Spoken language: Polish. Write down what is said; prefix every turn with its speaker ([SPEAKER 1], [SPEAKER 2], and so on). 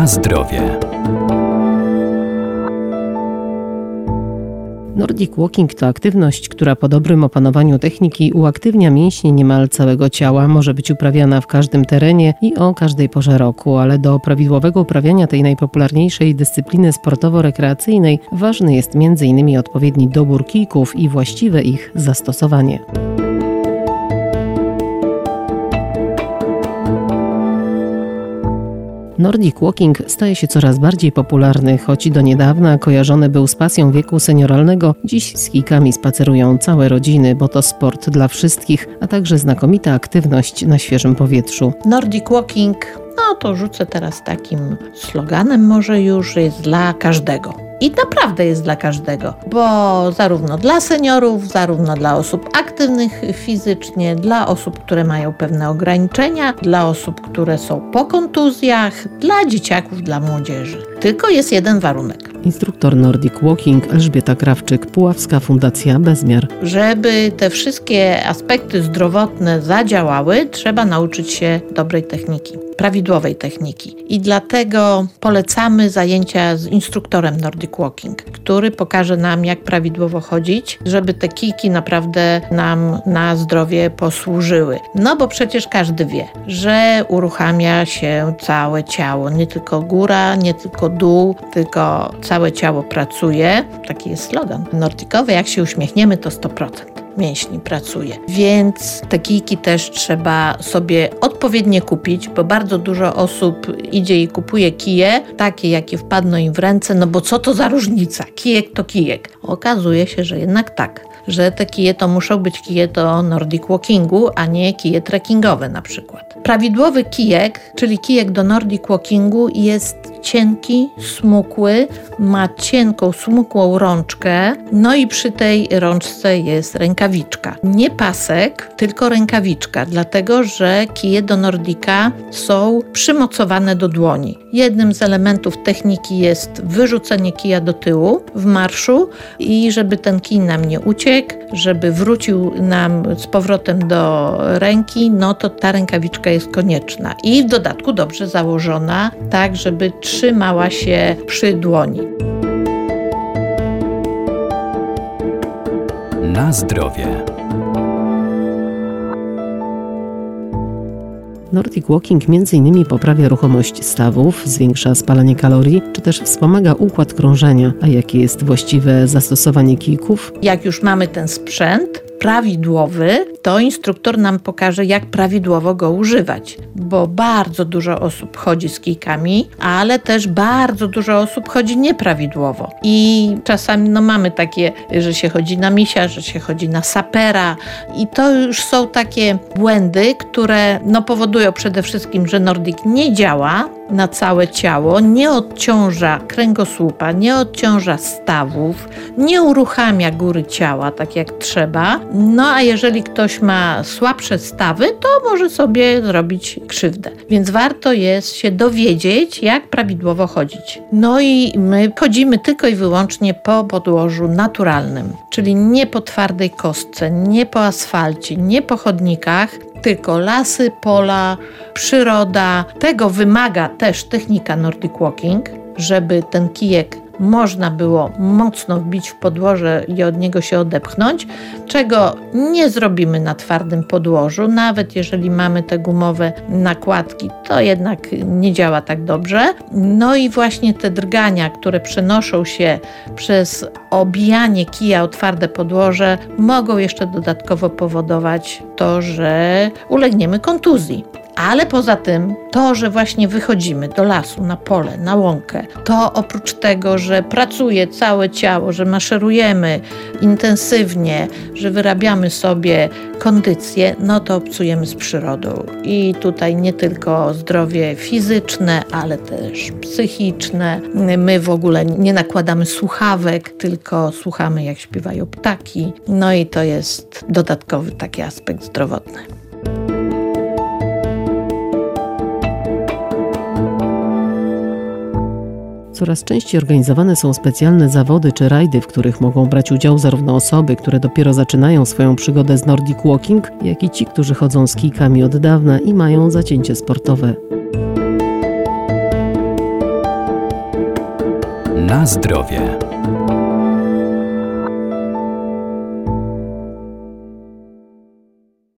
[SPEAKER 1] Na zdrowie.
[SPEAKER 2] Nordic Walking to aktywność, która po dobrym opanowaniu techniki uaktywnia mięśnie niemal całego ciała. Może być uprawiana w każdym terenie i o każdej porze roku, ale do prawidłowego uprawiania tej najpopularniejszej dyscypliny sportowo-rekreacyjnej ważny jest m.in. odpowiedni dobór kijków i właściwe ich zastosowanie. Nordic Walking staje się coraz bardziej popularny, choć do niedawna kojarzony był z pasją wieku senioralnego. Dziś z kijkami spacerują całe rodziny, bo to sport dla wszystkich, a także znakomita aktywność na świeżym powietrzu.
[SPEAKER 3] Nordic Walking, to rzucę teraz takim sloganem może już, jest dla każdego. I naprawdę jest dla każdego, bo zarówno dla seniorów, zarówno dla osób aktywnych fizycznie, dla osób, które mają pewne ograniczenia, dla osób, które są po kontuzjach, dla dzieciaków, dla młodzieży. Tylko jest jeden warunek.
[SPEAKER 2] Instruktor Nordic Walking Elżbieta Krawczyk, Puławska Fundacja Bezmiar.
[SPEAKER 3] Żeby te wszystkie aspekty zdrowotne zadziałały, trzeba nauczyć się dobrej techniki, prawidłowej techniki. I dlatego polecamy zajęcia z instruktorem Nordic Walking, który pokaże nam, jak prawidłowo chodzić, żeby te kijki naprawdę nam na zdrowie posłużyły. Bo przecież każdy wie, że uruchamia się całe ciało, nie tylko góra, nie tylko dół, tylko całe ciało pracuje. Taki jest slogan nordicowy, jak się uśmiechniemy, to 100% mięśni pracuje. Więc te kijki też trzeba sobie odpowiednio kupić, bo bardzo dużo osób idzie i kupuje kije, takie jakie wpadną im w ręce, bo co to za różnica? Kijek to kijek. Okazuje się, że jednak tak, że te kije to muszą być kije do Nordic Walkingu, a nie kije trekkingowe na przykład. Prawidłowy kijek, czyli kijek do Nordic Walkingu, jest cienki, smukły, ma cienką, smukłą rączkę, i przy tej rączce jest rękawiczka. Nie pasek, tylko rękawiczka, dlatego że kije do Nordica są przymocowane do dłoni. Jednym z elementów techniki jest wyrzucenie kija do tyłu w marszu i żeby ten kij nam nie uciekł, żeby wrócił nam z powrotem do ręki, to ta rękawiczka jest konieczna i w dodatku dobrze założona, tak żeby trzymała się przy dłoni.
[SPEAKER 1] Na zdrowie.
[SPEAKER 2] Nordic Walking m.in. poprawia ruchomość stawów, zwiększa spalanie kalorii, czy też wspomaga układ krążenia. A jakie jest właściwe zastosowanie kijków?
[SPEAKER 3] Jak już mamy ten sprzęt prawidłowy, to instruktor nam pokaże, jak prawidłowo go używać, bo bardzo dużo osób chodzi z kijkami, ale też bardzo dużo osób chodzi nieprawidłowo. I czasami mamy takie, że się chodzi na misia, że się chodzi na sapera i to już są takie błędy, które powodują przede wszystkim, że Nordic nie działa na całe ciało, nie odciąża kręgosłupa, nie odciąża stawów, nie uruchamia góry ciała tak jak trzeba. A jeżeli ktoś ma słabsze stawy, to może sobie zrobić krzywdę. Więc warto jest się dowiedzieć, jak prawidłowo chodzić. I my chodzimy tylko i wyłącznie po podłożu naturalnym, czyli nie po twardej kostce, nie po asfalcie, nie po chodnikach, tylko lasy, pola, przyroda. Tego wymaga też technika Nordic Walking, żeby ten kijek można było mocno wbić w podłoże i od niego się odepchnąć, czego nie zrobimy na twardym podłożu. Nawet jeżeli mamy te gumowe nakładki, to jednak nie działa tak dobrze. I właśnie te drgania, które przenoszą się przez obijanie kija o twarde podłoże, mogą jeszcze dodatkowo powodować to, że ulegniemy kontuzji. Ale poza tym to, że właśnie wychodzimy do lasu, na pole, na łąkę, to oprócz tego, że pracuje całe ciało, że maszerujemy intensywnie, że wyrabiamy sobie kondycję, to obcujemy z przyrodą. I tutaj nie tylko zdrowie fizyczne, ale też psychiczne. My w ogóle nie nakładamy słuchawek, tylko słuchamy, jak śpiewają ptaki. I to jest dodatkowy taki aspekt zdrowotny.
[SPEAKER 2] Coraz częściej organizowane są specjalne zawody czy rajdy, w których mogą brać udział zarówno osoby, które dopiero zaczynają swoją przygodę z Nordic Walking, jak i ci, którzy chodzą z kijkami od dawna i mają zacięcie sportowe.
[SPEAKER 1] Na zdrowie.